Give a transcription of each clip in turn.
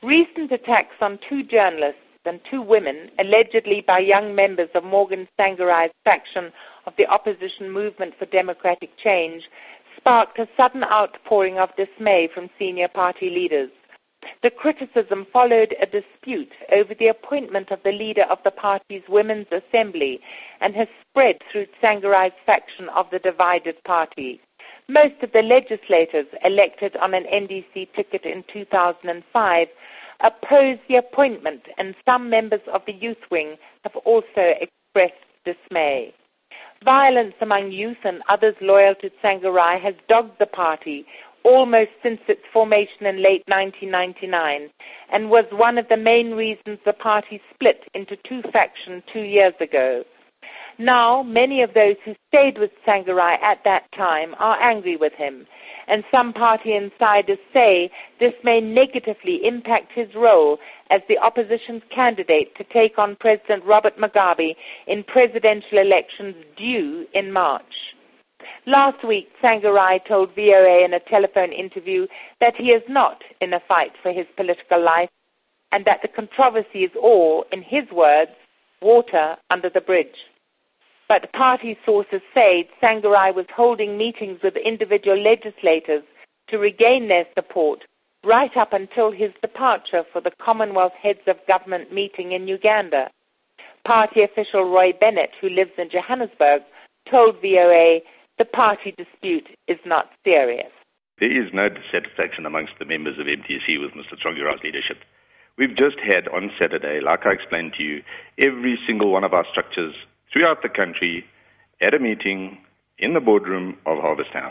Recent attacks on 2 journalists and 2 women, allegedly by young members of Morgan Tsvangirai's faction of the opposition Movement for Democratic Change, sparked a sudden outpouring of dismay from senior party leaders. The criticism followed a dispute over the appointment of the leader of the party's Women's Assembly and has spread through Tsvangirai's faction of the divided party. Most of the legislators elected on an NDC ticket in 2005 opposed the appointment, and some members of the youth wing have also expressed dismay. Violence among youth and others loyal to Tsvangirai has dogged the party almost since its formation in late 1999 and was one of the main reasons the party split into 2 factions 2 years ago. Now, many of those who stayed with Tsvangirai at that time are angry with him, and some party insiders say this may negatively impact his role as the opposition's candidate to take on President Robert Mugabe in presidential elections due in March. Last week, Tsvangirai told VOA in a telephone interview that he is not in a fight for his political life and that the controversy is all, in his words, water under the bridge. But party sources say Tsvangirai was holding meetings with individual legislators to regain their support right up until his departure for the Commonwealth Heads of Government meeting in Uganda. Party official Roy Bennett, who lives in Johannesburg, told VOA the party dispute is not serious. There is no dissatisfaction amongst the members of MTC with Mr. Tsvangirai's leadership. We've just had on Saturday, like I explained to you, every single one of our structures throughout the country at a meeting in the boardroom of Harvest House.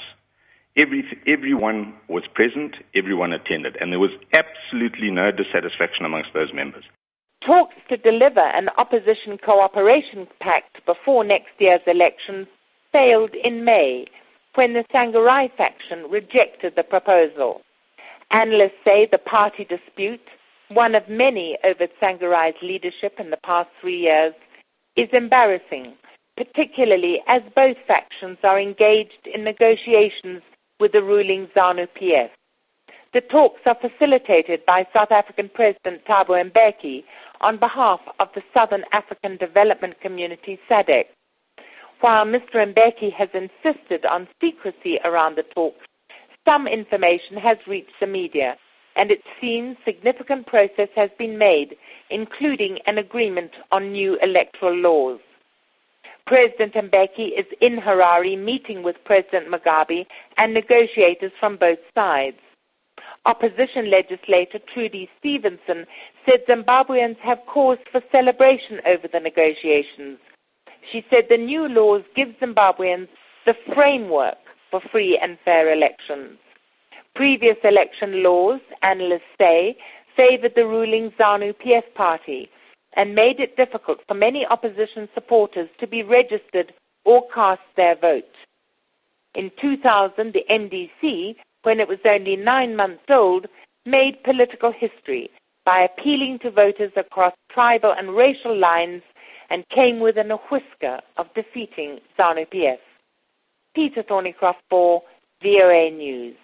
Everyone was present, everyone attended, and there was absolutely no dissatisfaction amongst those members. Talks to deliver an opposition cooperation pact before next year's elections failed in May, when the Tsvangirai faction rejected the proposal. Analysts say the party dispute, one of many over Tsvangirai's leadership in the past 3 years, is embarrassing, particularly as both factions are engaged in negotiations with the ruling ZANU-PF. The talks are facilitated by South African President Thabo Mbeki on behalf of the Southern African Development Community, SADC. While Mr. Mbeki has insisted on secrecy around the talks, some information has reached the media, and it seems significant progress has been made, including an agreement on new electoral laws. President Mbeki is in Harare meeting with President Mugabe and negotiators from both sides. Opposition legislator Trudy Stevenson said Zimbabweans have cause for celebration over the negotiations. She said the new laws give Zimbabweans the framework for free and fair elections. Previous election laws, analysts say, favored the ruling ZANU-PF party and made it difficult for many opposition supporters to be registered or cast their vote. In 2000, the NDC, when it was only 9 months old, made political history by appealing to voters across tribal and racial lines and came within a whisker of defeating ZANU-PF. Peter Thornycroft for VOA News.